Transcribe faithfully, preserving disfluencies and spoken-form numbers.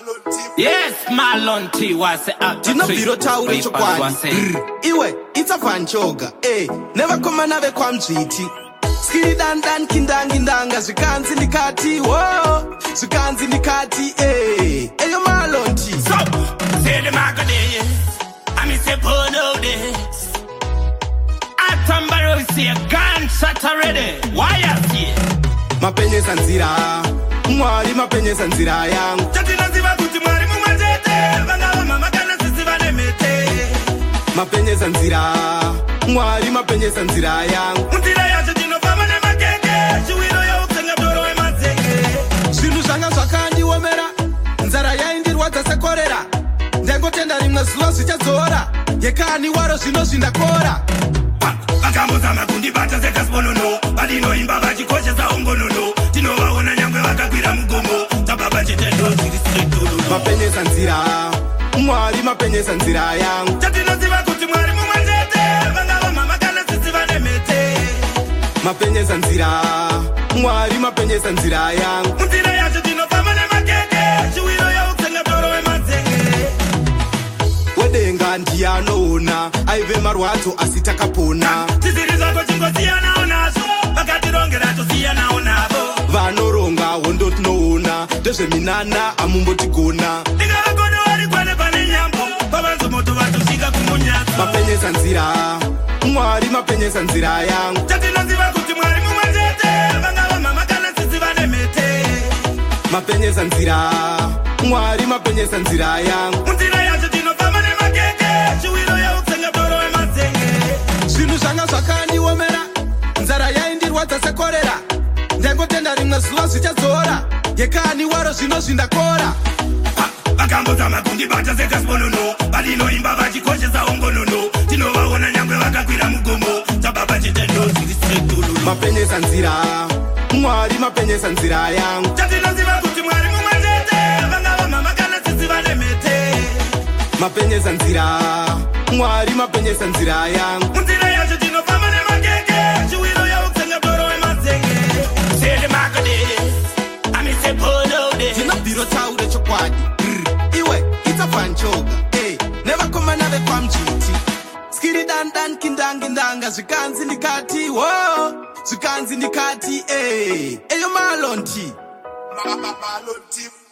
Yes, Malonti was up to Tinobiro taure chokwadi. Iwe, it's a fanchoga. Eh, never come another kwam chiti. Skiri dan dan kindangi ndanga zvikanzi ndikati. Whoa, zvikanzi ndikati. Eh, eyo Malonti. So, say the Magade. I mean say Bono this. Atambaro say a gunshot already. Why are you? Mapenyesa nzira. Mwari mapenyesa nzira yangu. Chatina ziva kuti mwari mumajete. Vanga mama kana sisi vanemete. Mapenyesa nzira. Mwari mapenyesa nzira yangu. Nzira yacho tinofamba nemakeke. Chiwiro ya uksenga doro wemazenge. Zvinhu zvanga zvakandiomera. Nzara yaindirwadza sekorera. Ndangotenda rimwe zuva zvichadzora. Yekani waro zvino zvindakora. Vakambozama kundibata sekasibonono. Vadinoimba vachikoshesa ongonono. Tinovaona nyangwe vakakwira mugomo. Tababa chitendo zviri straight dolo. Mapenyesa nzira. Mwari mapenyesa nzira yangu. Chatinoziva kuti mwari mumwachete. Vangava mama kana sisi vanemete. Mapenyesa nzira. Mwari mapenyesa nzira yangu. Nzira yacho tinofamba nemakeke. Chiwiro ya uksenga doro wemazenge. Wedenga ndiyanoona. Aive marwadzo asi takapona. Tiziri zvako chingosiyanawo nazvo. Vakatirongera tosiyanawo navo. Vanoronga hondo tinoona. Ndezveminana amumbotigona. Ndingavakono vari kwane pane nyambo. Pavanzomoto vatosvika kumunyatso. Mapenyesa nzira. Mwari mapenyesa nzira yangu. Chatinoziva kuti mwari mumwachete. Vangava mama kana sisi vanemete. Mapenyesa nzira. Mwari mapenyesa nzira yangu. Nzira yacho tinofamba nemakeke. Chiwiro ya uksenga doro wemazenge. Zvinhu zvanga zvakandiomera. Nzara yaindirwadza sekorera. Ndangotenda rimwe zuva zvichadzora. Yekani waro zvino zvindakora. Vakambozama kundibata sekasibonono. Vadinoimba vachikoshesa ongonono. Tinovaona nyangwe vakakwira mugomo. Tababa chitendo zviri straight dolo. Mapenyesa nzira. Mwari mapenyesa nzira yangu. Chatinoziva kuti mwari mumwachete. Vangava mama kana sisi vanemete. Mapenyesa nzira. Mwari mapenyesa nzira yangu. Nzira yacho tinofamba nemakeke. Chiwiro ya uksenga doro wemazenge. Say the Magade. I mean say Bono this. Tinobiro taure chokwadi. Iwe, it's a fanchoga. Eh, never come another kwam chiti. Skiri dan dan kindangi ndanga zvikanzi ndikati. Whoa, zvikanzi ndikati. Eh, eyo Malonti. Malonti.